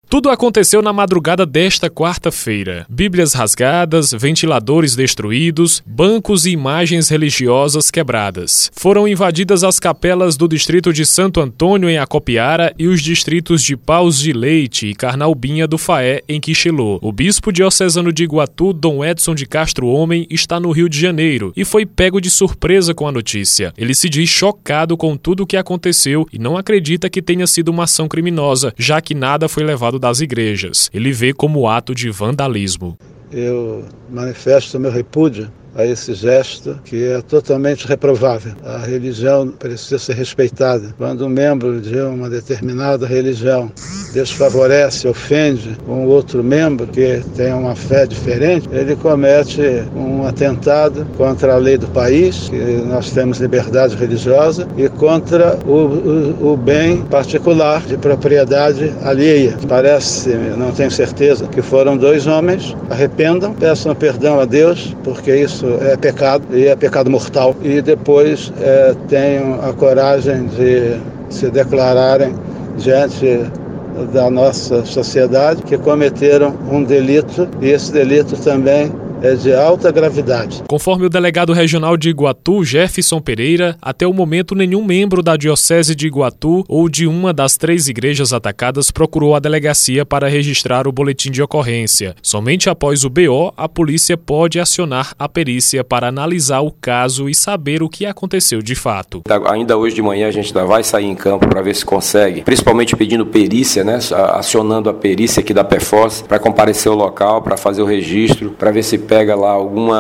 Tudo aconteceu na madrugada desta quarta-feira. Bíblias rasgadas, ventiladores destruídos, bancos e imagens religiosas quebradas. Foram invadidas as capelas do distrito de Santo Antônio, em Acopiara, e os distritos de Paus de Leite e Carnaubinha do Faé, em Quixelô. O bispo diocesano de Iguatu, Dom Edson de Castro Homem, está no Rio de Janeiro e foi pego de surpresa com a notícia. Ele se diz chocado com tudo o que aconteceu e não acredita que tenha sido uma ação criminosa, já que nada foi levado das igrejas. Ele vê como ato de vandalismo. Eu manifesto meu repúdio a esse gesto que é totalmente reprovável. A religião precisa ser respeitada. Quando um membro de uma determinada religião desfavorece, ofende um outro membro que tem uma fé diferente, ele comete um atentado contra a lei do país, que nós temos liberdade religiosa, e contra o bem particular de propriedade alheia. Parece, não tenho certeza, que foram dois homens. Arrependam, peçam perdão a Deus, porque isso é pecado, e é pecado mortal. E depois tenham a coragem de se declararem diante da nossa sociedade que cometeram um delito, e esse delito também é de alta gravidade. Conforme o delegado regional de Iguatu, Jefferson Pereira, até o momento nenhum membro da Diocese de Iguatu ou de uma das 3 igrejas atacadas procurou a delegacia para registrar o boletim de ocorrência. Somente após o BO, a polícia pode acionar a perícia para analisar o caso e saber o que aconteceu de fato. Ainda hoje de manhã a gente vai sair em campo para ver se consegue, principalmente pedindo perícia, acionando a perícia aqui da PEFOS para comparecer ao local, para fazer o registro, para ver se pega lá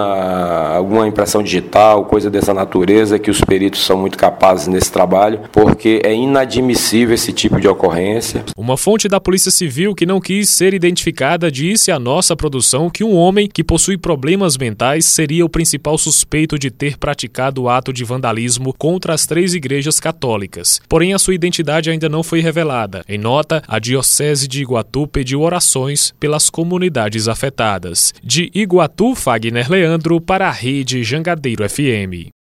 alguma impressão digital, coisa dessa natureza, que os peritos são muito capazes nesse trabalho, porque é inadmissível esse tipo de ocorrência. Uma fonte da Polícia Civil que não quis ser identificada disse à nossa produção que um homem que possui problemas mentais seria o principal suspeito de ter praticado o ato de vandalismo contra as 3 igrejas católicas. Porém, a sua identidade ainda não foi revelada. Em nota, a Diocese de Iguatu pediu orações pelas comunidades afetadas. De Iguatu, Fagner Leandro, para a Rede Jangadeiro FM.